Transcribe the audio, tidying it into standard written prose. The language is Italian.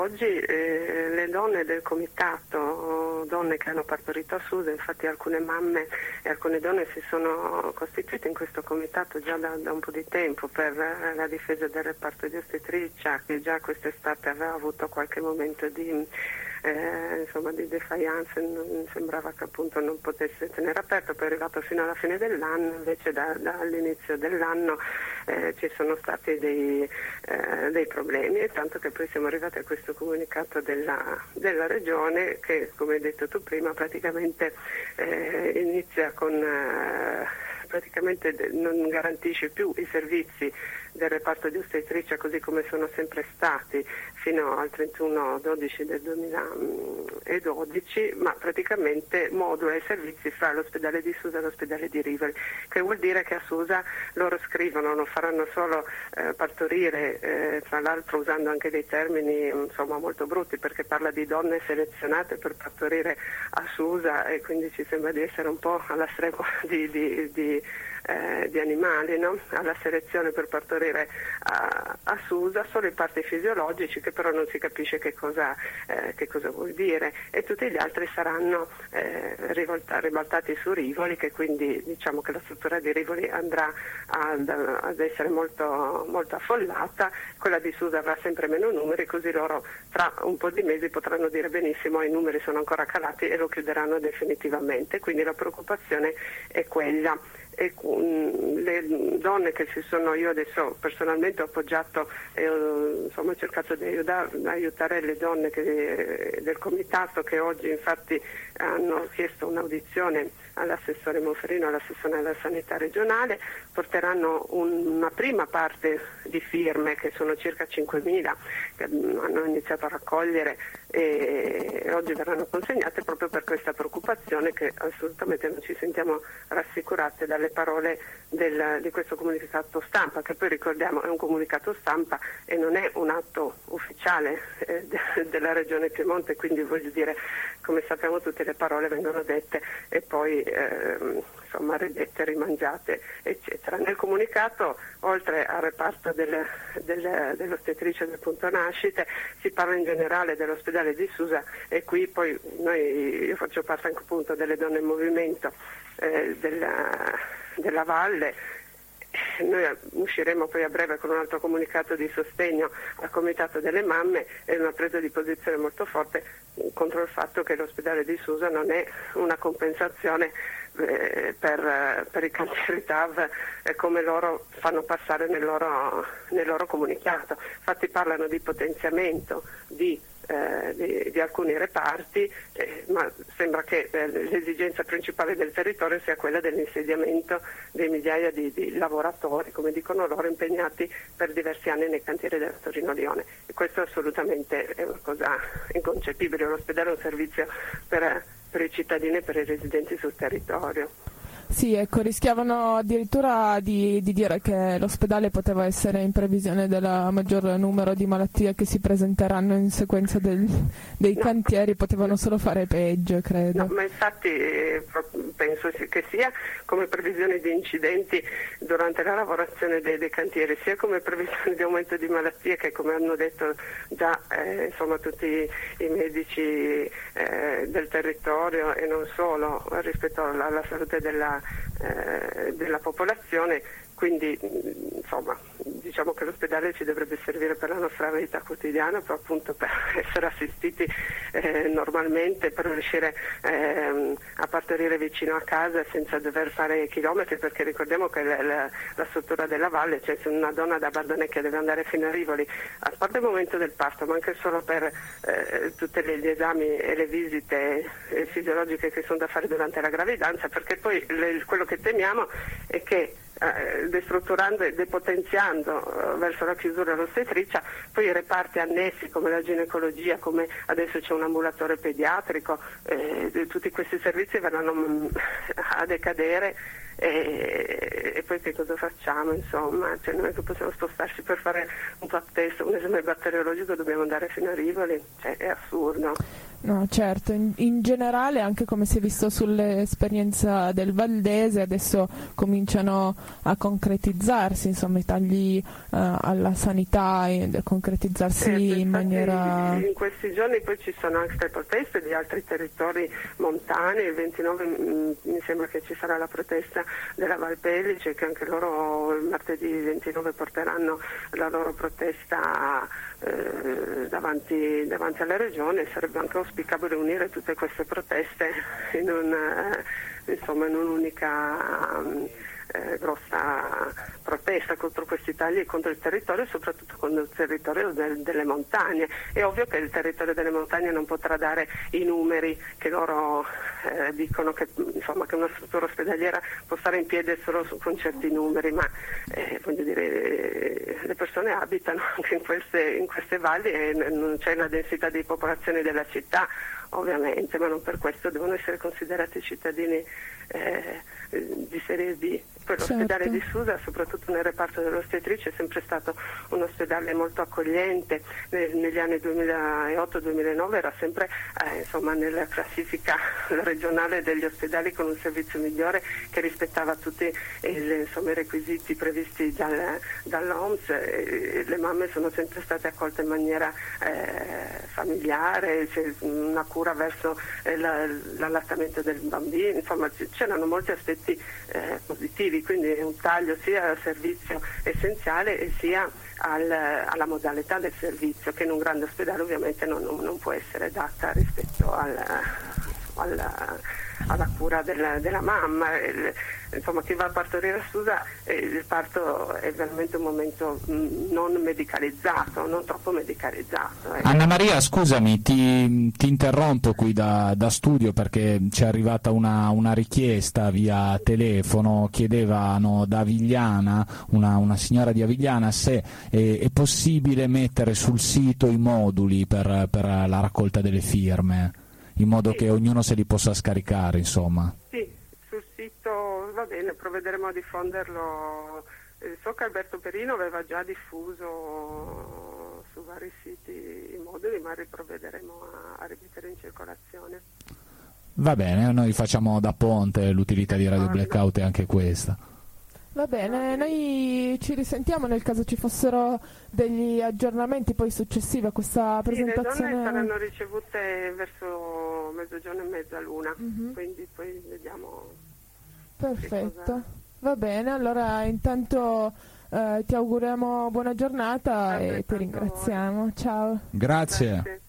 Oggi le donne del comitato, donne che hanno partorito a Susa, infatti alcune mamme e alcune donne si sono costituite in questo comitato già da un po' di tempo per la difesa del reparto di ostetricia, che già quest'estate aveva avuto qualche momento di defiance, sembrava che appunto non potesse tenere aperto, poi è arrivato fino alla fine dell'anno, invece dall'inizio dell'anno ci sono stati dei problemi, e tanto che poi siamo arrivati a questo comunicato della regione che, come hai detto tu prima, praticamente inizia con praticamente non garantisce più i servizi del reparto di ostetricia così come sono sempre stati fino al 31/12 del 2012, ma praticamente modula i servizi fra l'ospedale di Susa e l'ospedale di Rivoli, che vuol dire che a Susa loro scrivono, non faranno solo partorire, tra l'altro usando anche dei termini molto brutti, perché parla di donne selezionate per partorire a Susa, e quindi ci sembra di essere un po' alla stregua di animali, no? Alla selezione per partorire a Susa solo i parti fisiologici, che però non si capisce che cosa vuol dire, e tutti gli altri saranno ribaltati su Rivoli, che quindi diciamo che la struttura di Rivoli andrà ad essere molto, molto affollata, quella di Susa avrà sempre meno numeri, così loro tra un po' di mesi potranno dire benissimo i numeri sono ancora calati e lo chiuderanno definitivamente, quindi la preoccupazione è quella. E le donne che io adesso personalmente ho appoggiato ho cercato di aiutare le donne del comitato, che oggi infatti hanno chiesto un'audizione all'assessore Monferino, all'assessore della sanità regionale, porteranno una prima parte di firme, che sono circa 5.000, che hanno iniziato a raccogliere, e oggi verranno consegnate proprio per questa preoccupazione, che assolutamente non ci sentiamo rassicurate dalle parole di questo comunicato stampa, che poi ricordiamo è un comunicato stampa e non è un atto ufficiale della Regione Piemonte, quindi voglio dire, come sappiamo tutte le parole vengono dette e poi ridette, rimangiate, eccetera. Nel comunicato, oltre al reparto dell'ostetricia del punto nascite, si parla in generale dell'ospedale di Susa, e qui poi io faccio parte anche appunto delle donne in movimento della Valle. Noi usciremo poi a breve con un altro comunicato di sostegno al Comitato delle Mamme e una presa di posizione molto forte contro il fatto che l'ospedale di Susa non è una compensazione per i cantieri TAV, come loro fanno passare nel loro comunicato. Infatti parlano di potenziamento di alcuni reparti, ma sembra che l'esigenza principale del territorio sia quella dell'insediamento di migliaia di lavoratori, come dicono loro, impegnati per diversi anni nei cantieri della Torino-Lione, e questo assolutamente è una cosa inconcepibile. L'ospedale è un servizio per i cittadini e per i residenti sul territorio. Sì, ecco, rischiavano addirittura di dire che l'ospedale poteva essere in previsione del maggior numero di malattie che si presenteranno in sequenza dei cantieri, potevano solo fare peggio, credo. No, ma infatti penso che sia come previsione di incidenti durante la lavorazione dei cantieri, sia come previsione di aumento di malattie, che come hanno detto già tutti i medici del territorio e non solo, rispetto alla salute della popolazione. Quindi diciamo che l'ospedale ci dovrebbe servire per la nostra vita quotidiana, però appunto per essere assistiti normalmente, per riuscire a partorire vicino a casa senza dover fare chilometri, perché ricordiamo che la struttura della Valle, cioè se una donna da Bardonecchia deve andare fino a Rivoli, a parte il momento del parto, ma anche solo per tutti gli esami e le visite fisiologiche che sono da fare durante la gravidanza, perché poi quello che temiamo è che destrutturando e depotenziando verso la chiusura dell'ostetricia, poi i reparti annessi come la ginecologia, come adesso c'è un ambulatore pediatrico, tutti questi servizi verranno a decadere e poi che cosa facciamo, insomma, cioè non è che possiamo spostarci per fare un pap test, un esame batteriologico, dobbiamo andare fino a Rivoli, cioè è assurdo. No, certo, in generale, anche come si è visto sull'esperienza del Valdese, adesso cominciano a concretizzarsi, insomma, i tagli alla sanità, a concretizzarsi in maniera... In questi giorni poi ci sono anche proteste di altri territori montani, il 29 mi sembra che ci sarà la protesta della Val Pellice, che anche loro il martedì 29 porteranno la loro protesta davanti alla regione. Sarebbe anche auspicabile unire tutte queste proteste in un'unica grossa protesta contro questi tagli e contro il territorio, e soprattutto contro il territorio delle montagne. È ovvio che il territorio delle montagne non potrà dare i numeri che loro dicono che una struttura ospedaliera può stare in piedi solo con certi numeri, ma voglio dire, le persone abitano anche in queste valli e non c'è la densità di popolazione della città, ovviamente, ma non per questo devono essere considerati cittadini di serie B. Poi l'ospedale di Susa, soprattutto nel reparto dell'ostetrice, è sempre stato un ospedale molto accogliente. Negli anni 2008-2009 era sempre nella classifica regionale degli ospedali con un servizio migliore, che rispettava tutti i requisiti previsti dall'OMS. Le mamme sono sempre state accolte in maniera familiare, c'è una cura verso l'allattamento del bambino, insomma c'erano molti aspetti positivi, quindi è un taglio sia al servizio essenziale e sia alla modalità del servizio, che in un grande ospedale ovviamente non può essere data rispetto alla cura della mamma. Insomma, chi va a partorire a Susa, il parto è veramente un momento non medicalizzato, non troppo medicalizzato. Anna Maria, scusami, ti interrompo qui da studio, perché ci è arrivata una richiesta via telefono. Chiedevano da Avigliana, una signora di Avigliana, se è possibile mettere sul sito i moduli per la raccolta delle firme, in modo che ognuno se li possa scaricare, insomma. Sì, sul sito va bene, provvederemo a diffonderlo. So che Alberto Perino aveva già diffuso su vari siti i moduli, ma riprovvederemo a rimettere in circolazione. Va bene, noi facciamo da ponte, l'utilità di Radio Blackout è anche questa. Va bene, noi ci risentiamo nel caso ci fossero degli aggiornamenti poi successivi a questa presentazione. Le donne saranno ricevute verso mezzogiorno e mezza l'una, quindi poi vediamo. Perfetto, va bene, allora intanto ti auguriamo buona giornata e ti ringraziamo. Ciao. Grazie.